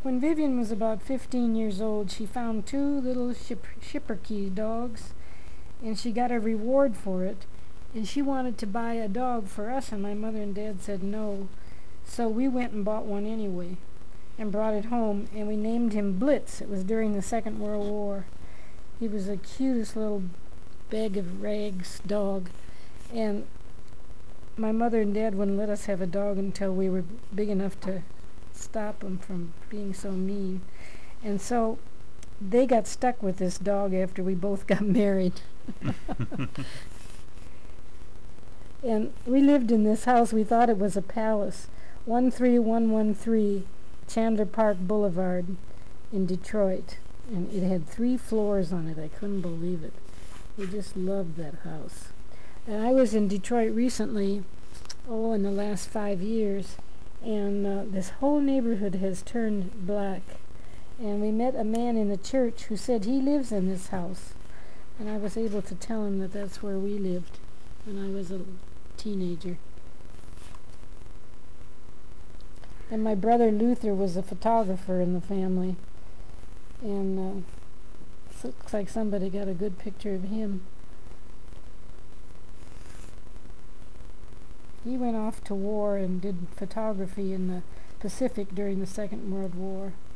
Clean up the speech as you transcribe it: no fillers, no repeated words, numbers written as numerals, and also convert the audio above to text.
When Vivian was about 15 years old, she found two little Schipperke dogs, and she got a reward for it. And she wanted to buy a dog for us, and my mother and dad said no. So we went and bought one anyway and brought it home, and we named him Blitz. It was during the Second World War. He was the cutest little bag of rags dog, and my mother and dad wouldn't let us have a dog until we were big enough to stop them from being so mean. And so they got stuck with this dog after we both got married. And we lived in this house. We thought it was a palace. 13113 Chandler Park Boulevard in Detroit. And it had 3 floors on it. I couldn't believe it. We just loved that house. And I was in Detroit recently, in the last 5 years, and this whole neighborhood has turned black. And we met a man in the church who said he lives in this house. And I was able to tell him that that's where we lived when I was a teenager. And my brother Luther was a photographer in the family. And looks like somebody got a good picture of him. He went off to war and did photography in the Pacific during the Second World War.